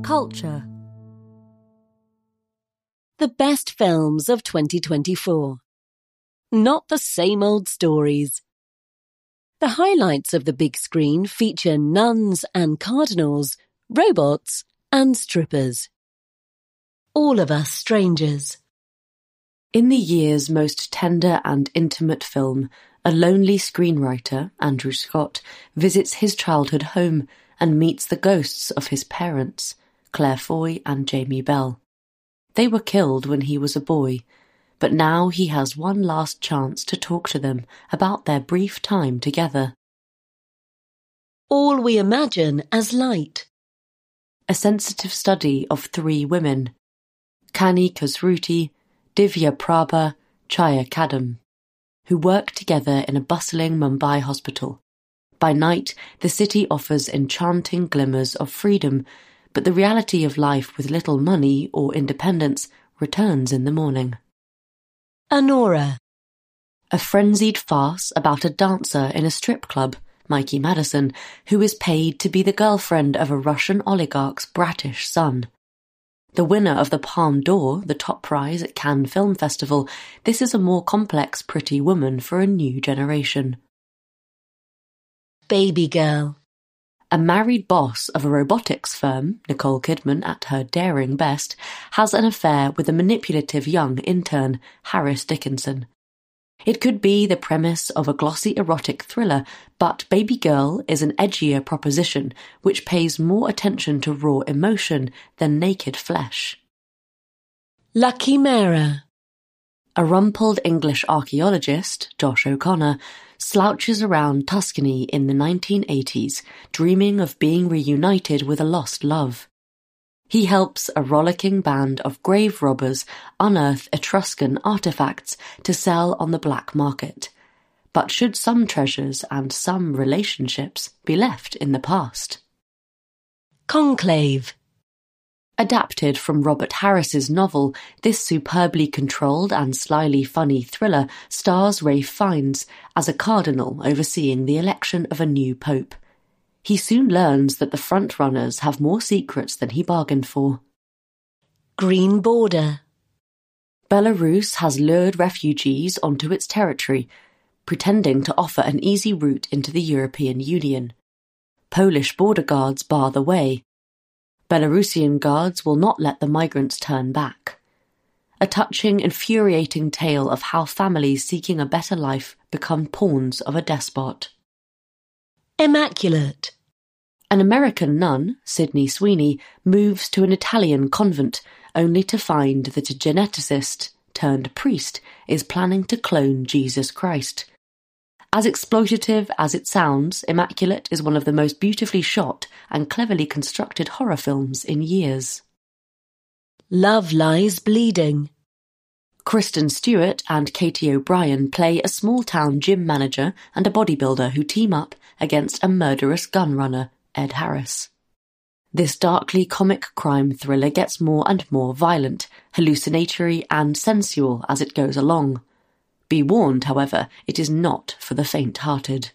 Culture. The best films of 2024. Not the same old stories. The highlights of the big screen feature nuns and cardinals, robots and strippers. All of Us Strangers. In the year's most tender and intimate film, a lonely screenwriter, Andrew Scott, visits his childhood home and meets the ghosts of his parents, Claire Foy and Jamie Bell. They were killed when he was a boy, but now he has one last chance to talk to them about their brief time together. All We Imagine as Light. A sensitive study of three women, Kani Khosruti, Divya Prabha, Chaya Kadam, who work together in a bustling Mumbai hospital. By night, the city offers enchanting glimmers of freedom, but the reality of life with little money or independence returns in the morning. Anora. A frenzied farce about a dancer in a strip club, Mikey Madison, who is paid to be the girlfriend of a Russian oligarch's bratish son. The winner of the Palme d'Or, the top prize at Cannes Film Festival, this is a more complex Pretty Woman for a new generation. Baby Girl. A married boss of a robotics firm, Nicole Kidman at her daring best, has an affair with a manipulative young intern, Harris Dickinson. It could be the premise of a glossy erotic thriller, but Baby Girl is an edgier proposition which pays more attention to raw emotion than naked flesh. La Chimera. A rumpled English archaeologist, Josh O'Connor, slouches around Tuscany in the 1980s, dreaming of being reunited with a lost love. He helps a rollicking band of grave robbers unearth Etruscan artifacts to sell on the black market. But should some treasures and some relationships be left in the past? Conclave. Adapted from Robert Harris's novel, this superbly controlled and slyly funny thriller stars Ralph Fiennes as a cardinal overseeing the election of a new pope. He soon learns that the frontrunners have more secrets than he bargained for. Green Border. Belarus has lured refugees onto its territory, pretending to offer an easy route into the European Union. Polish border guards bar the way. Belarusian guards will not let the migrants turn back. A touching, infuriating tale of how families seeking a better life become pawns of a despot. Immaculate. An American nun, Sydney Sweeney, moves to an Italian convent only to find that a geneticist turned priest is planning to clone Jesus Christ. As exploitative as it sounds, Immaculate is one of the most beautifully shot and cleverly constructed horror films in years. Love Lies Bleeding. Kristen Stewart and Katie O'Brien play a small-town gym manager and a bodybuilder who team up against a murderous gun runner, Ed Harris. This darkly comic crime thriller gets more and more violent, hallucinatory and sensual as it goes along. Be warned, however, it is not for the faint-hearted.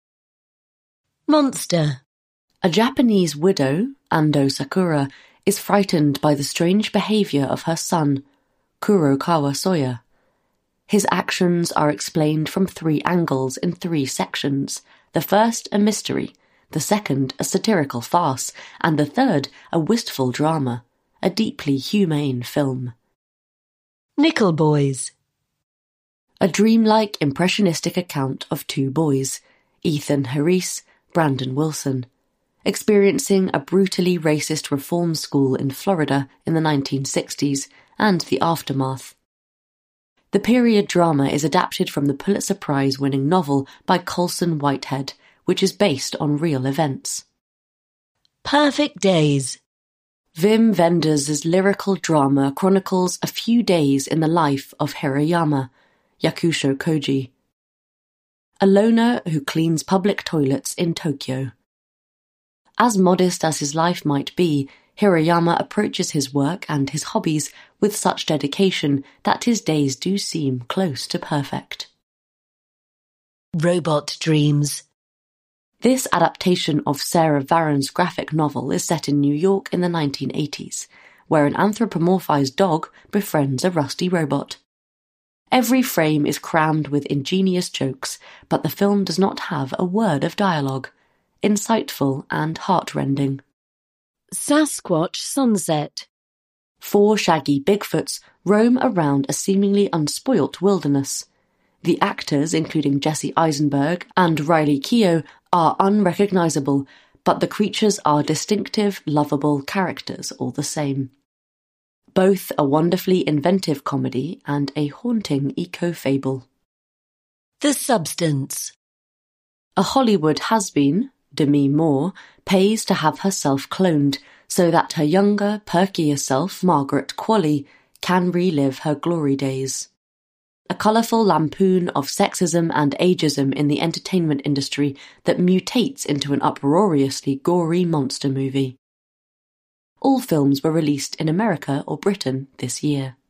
Monster. A Japanese widow, Ando Sakura, is frightened by the strange behaviour of her son, Kurokawa Soya. His actions are explained from three angles in three sections, the first a mystery, the second a satirical farce, and the third a wistful drama, a deeply humane film. Nickel Boys. A dreamlike, impressionistic account of two boys, Ethan Harris, Brandon Wilson, experiencing a brutally racist reform school in Florida in the 1960s and the aftermath. The period drama is adapted from the Pulitzer Prize-winning novel by Colson Whitehead, which is based on real events. Perfect Days. Wim Wenders' lyrical drama chronicles a few days in the life of Hirayama, Yakusho Koji, a loner who cleans public toilets in Tokyo. As modest as his life might be, Hirayama approaches his work and his hobbies with such dedication that his days do seem close to perfect. Robot Dreams. This adaptation of Sarah Varon's graphic novel is set in New York in the 1980s, where an anthropomorphized dog befriends a rusty robot. Every frame is crammed with ingenious jokes, but the film does not have a word of dialogue. Insightful and heartrending. Sasquatch Sunset. 4 shaggy Bigfoots roam around a seemingly unspoilt wilderness. The actors, including Jesse Eisenberg and Riley Keough, are unrecognizable, but the creatures are distinctive, lovable characters all the same. Both a wonderfully inventive comedy and a haunting eco-fable. The Substance. A Hollywood has-been, Demi Moore, pays to have herself cloned so that her younger, perkier self, Margaret Qualley, can relive her glory days. A colourful lampoon of sexism and ageism in the entertainment industry that mutates into an uproariously gory monster movie. All films were released in America or Britain this year.